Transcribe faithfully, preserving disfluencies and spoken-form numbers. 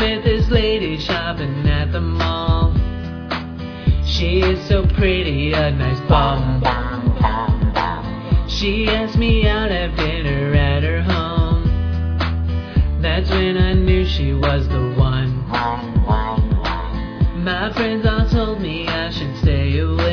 met this lady shopping at the mall. She is so pretty, a nice bum. She asked me out, have dinner at her home. That's when I knew she was the one. My friends all told me I should stay away.